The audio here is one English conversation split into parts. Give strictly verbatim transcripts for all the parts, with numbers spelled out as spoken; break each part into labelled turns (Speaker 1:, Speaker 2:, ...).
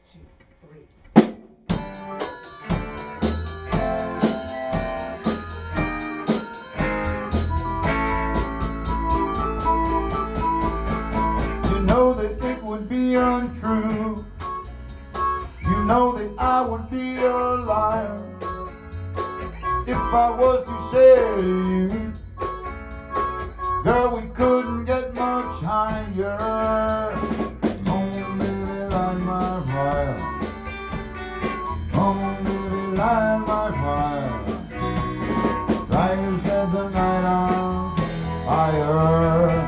Speaker 1: two, three.
Speaker 2: You know that it would be untrue. You know that I would be a liar if I was to say to you, girl, we couldn't get much higher. Come on, baby, light my fire. Come on, baby, light my fire. Try to set the night on fire.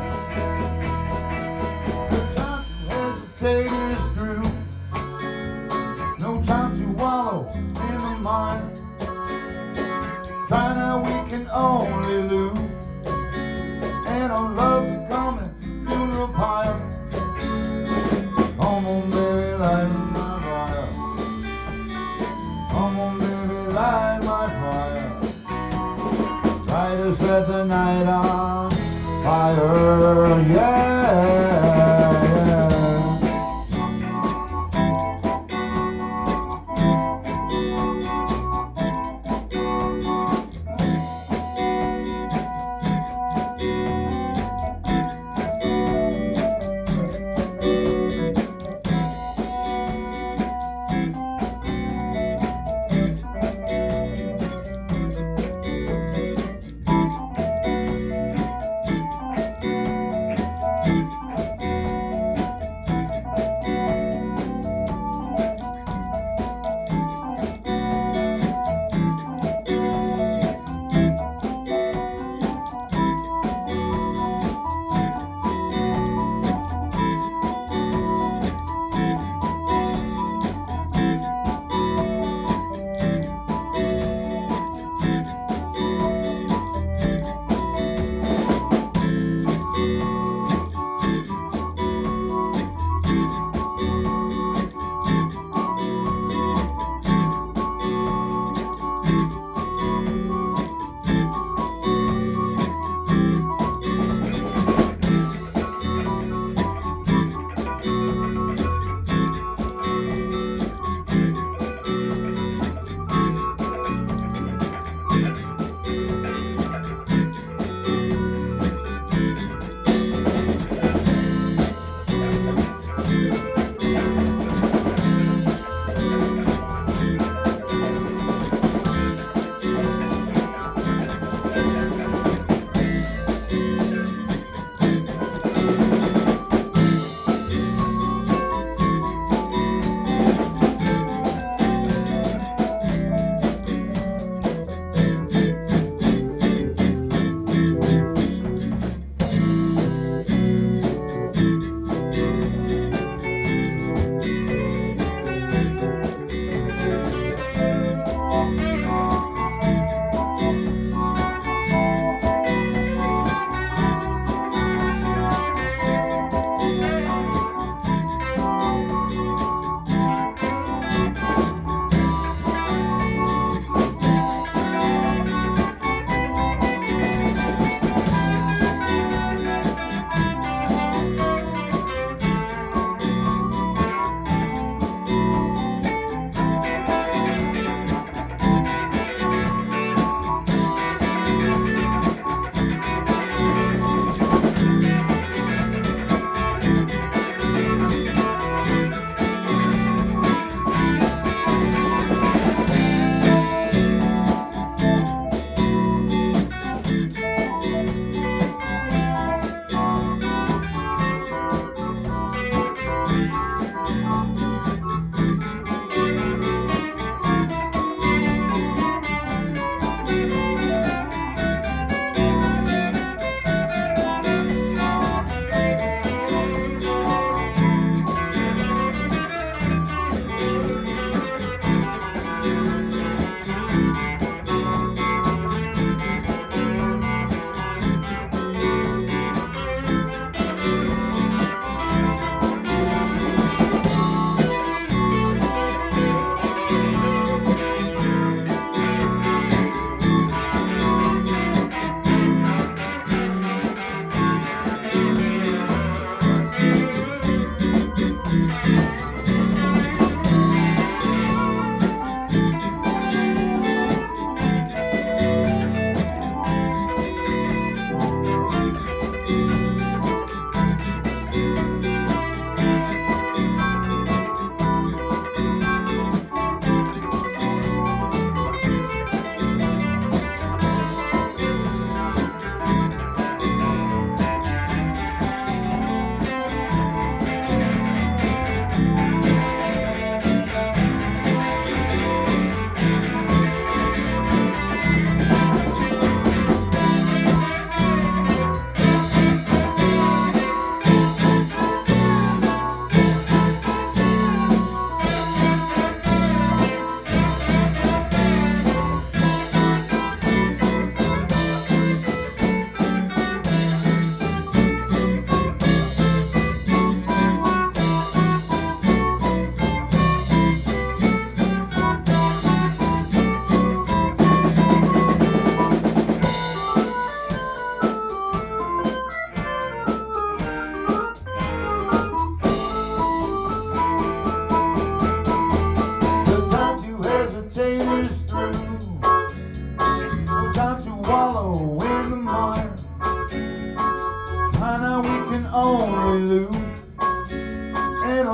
Speaker 2: No time to hesitate is through. No time to wallow in the mire. Try now, we can only lose. And our love becoming funeral pyre. Come on, baby, light my fire. Come on, baby, light my fire. Try to set the night on fire, yeah, yeah.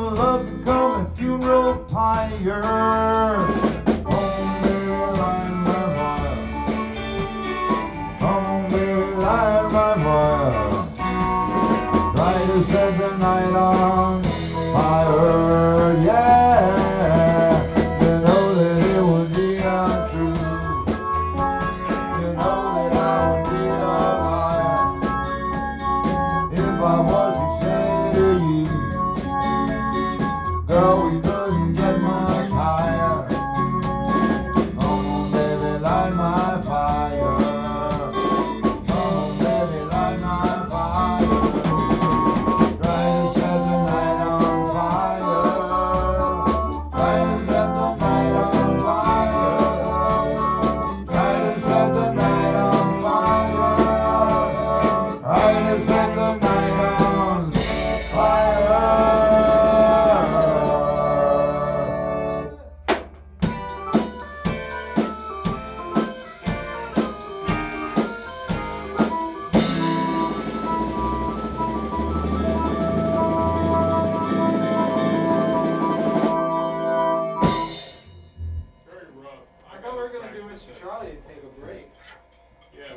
Speaker 2: will love become a funeral pyre. Come on, baby, light my fire. Come on, baby, light my fire. Try to set the night on fire, yeah. You know that it would be untrue. You know that I would be a liar if I was to say to you, girl, we could